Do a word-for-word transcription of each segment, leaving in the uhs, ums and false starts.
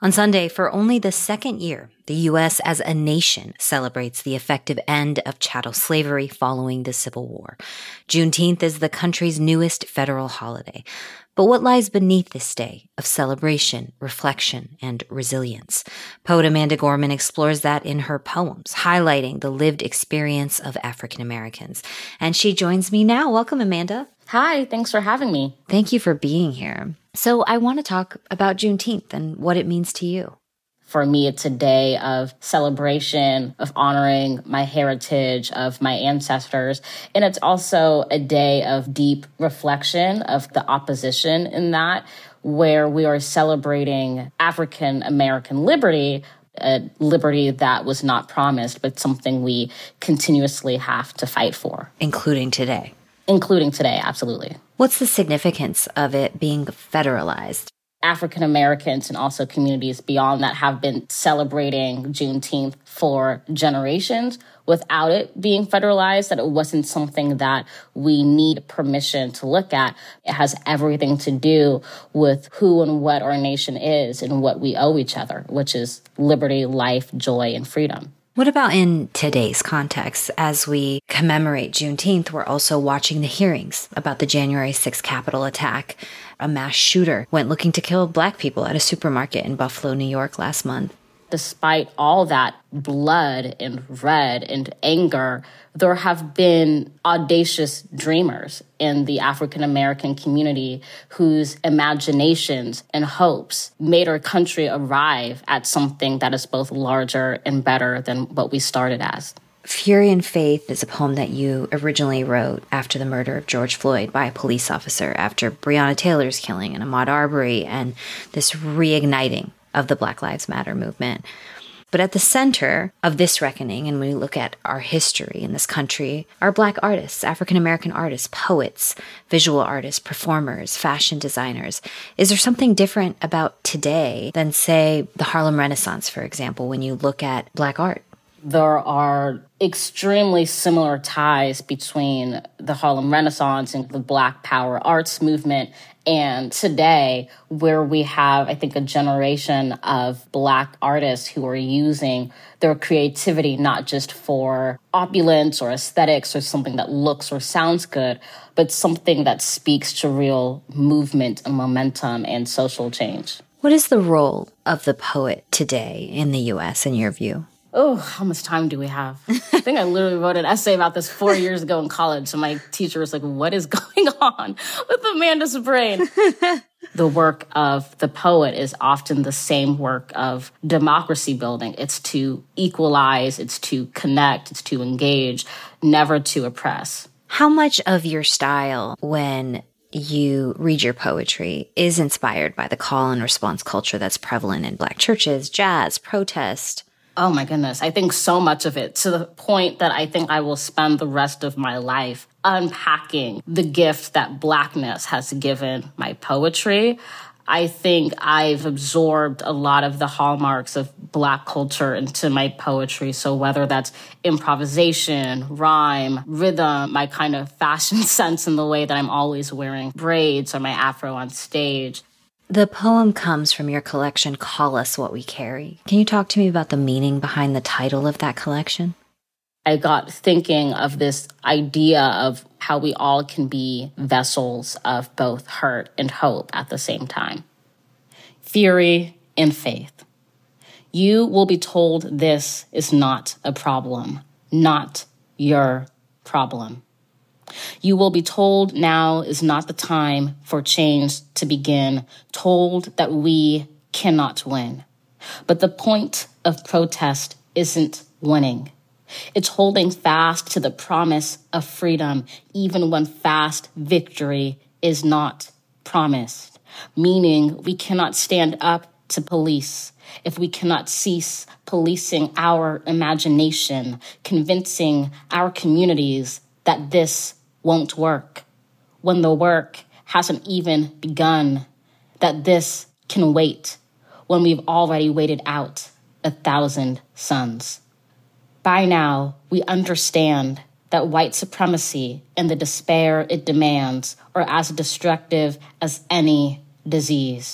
On Sunday, for only the second year, the U S as a nation celebrates the effective end of chattel slavery following the Civil War. Juneteenth is the country's newest federal holiday. But what lies beneath this day of celebration, reflection, and resilience? Poet Amanda Gorman explores that in her poems, highlighting the lived experience of African Americans. And she joins me now. Welcome, Amanda. Hi, thanks for having me. Thank you for being here. So I want to talk about Juneteenth and what it means to you. For me, it's a day of celebration, of honoring my heritage, of my ancestors. And it's also a day of deep reflection of the opposition in that, where we are celebrating African American liberty, a liberty that was not promised, but something we continuously have to fight for. Including today. Including today, absolutely. What's the significance of it being federalized? African Americans and also communities beyond that have been celebrating Juneteenth for generations without it being federalized, that it wasn't something that we need permission to look at. It has everything to do with who and what our nation is and what we owe each other, which is liberty, life, joy, and freedom. What about in today's context? As we commemorate Juneteenth, we're also watching the hearings about the January sixth Capitol attack. A mass shooter went looking to kill Black people at a supermarket in Buffalo, New York last month. Despite all that blood and red and anger, there have been audacious dreamers in the African American community whose imaginations and hopes made our country arrive at something that is both larger and better than what we started as. Fury and Faith is a poem that you originally wrote after the murder of George Floyd by a police officer, after Breonna Taylor's killing and Ahmaud Arbery, and this reigniting of the Black Lives Matter movement. But at the center of this reckoning, and when we look at our history in this country, are Black artists, African-American artists, poets, visual artists, performers, fashion designers. Is there something different about today than, say, the Harlem Renaissance, for example, when you look at Black art? There are extremely similar ties between the Harlem Renaissance and the Black Power arts movement and today, where we have, I think, a generation of Black artists who are using their creativity not just for opulence or aesthetics or something that looks or sounds good, but something that speaks to real movement and momentum and social change. What is the role of the poet today in the U S in your view? Oh, how much time do we have? I think I literally wrote an essay about this four years ago in college. And my teacher was like, what is going on with Amanda's brain? The work of the poet is often the same work of democracy building. It's to equalize, it's to connect, it's to engage, never to oppress. How much of your style when you read your poetry is inspired by the call and response culture that's prevalent in Black churches, jazz, protest? Oh my goodness. I think so much of it, to the point that I think I will spend the rest of my life unpacking the gift that Blackness has given my poetry. I think I've absorbed a lot of the hallmarks of Black culture into my poetry. So whether that's improvisation, rhyme, rhythm, my kind of fashion sense in the way that I'm always wearing braids or my afro on stage. The poem comes from your collection, Call Us What We Carry. Can you talk to me about the meaning behind the title of that collection? I got thinking of this idea of how we all can be vessels of both hurt and hope at the same time. Fury and Faith. You will be told this is not a problem, not your problem. You will be told now is not the time for change to begin, told that we cannot win. But the point of protest isn't winning. It's holding fast to the promise of freedom, even when fast victory is not promised. Meaning we cannot stand up to police if we cannot cease policing our imagination, convincing our communities that this won't work, when the work hasn't even begun, that this can wait, when we've already waited out a thousand suns. By now, we understand that white supremacy and the despair it demands are as destructive as any disease.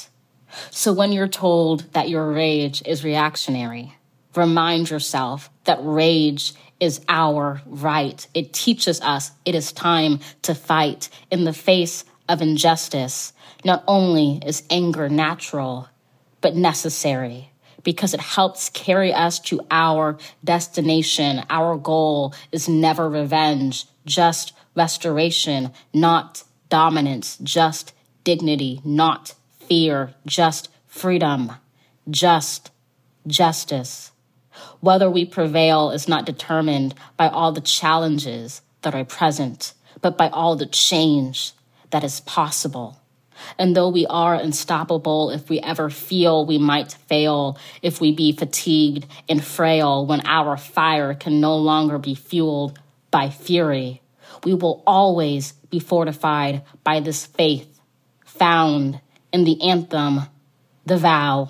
So when you're told that your rage is reactionary, remind yourself that rage is our right. It teaches us it is time to fight in the face of injustice. Not only is anger natural, but necessary, because it helps carry us to our destination. Our goal is never revenge, just restoration, not dominance, just dignity, not fear, just freedom, just justice. Whether we prevail is not determined by all the challenges that are present, but by all the change that is possible. And though we are unstoppable, if we ever feel we might fail, if we be fatigued and frail, when our fire can no longer be fueled by fury, we will always be fortified by this faith found in the anthem, the vow.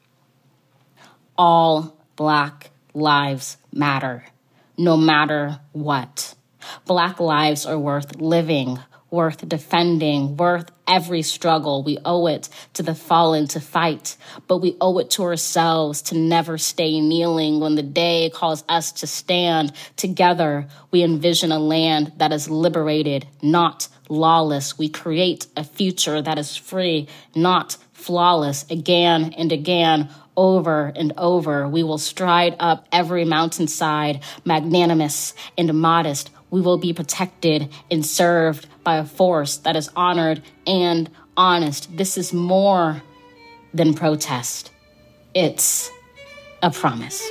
All Black lives matter, no matter what. Black lives are worth living, worth defending, worth every struggle. We owe it to the fallen to fight, but we owe it to ourselves to never stay kneeling. When the day calls us to stand together, we envision a land that is liberated, not lawless. We create a future that is free, not flawless. Again and again, over and over, we will stride up every mountainside, magnanimous and modest. We will be protected and served by a force that is honored and honest. This is more than protest. It's a promise.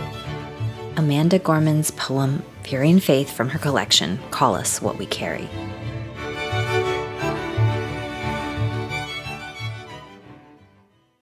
Amanda Gorman's poem, Fury and Faith, from her collection, Call Us What We Carry.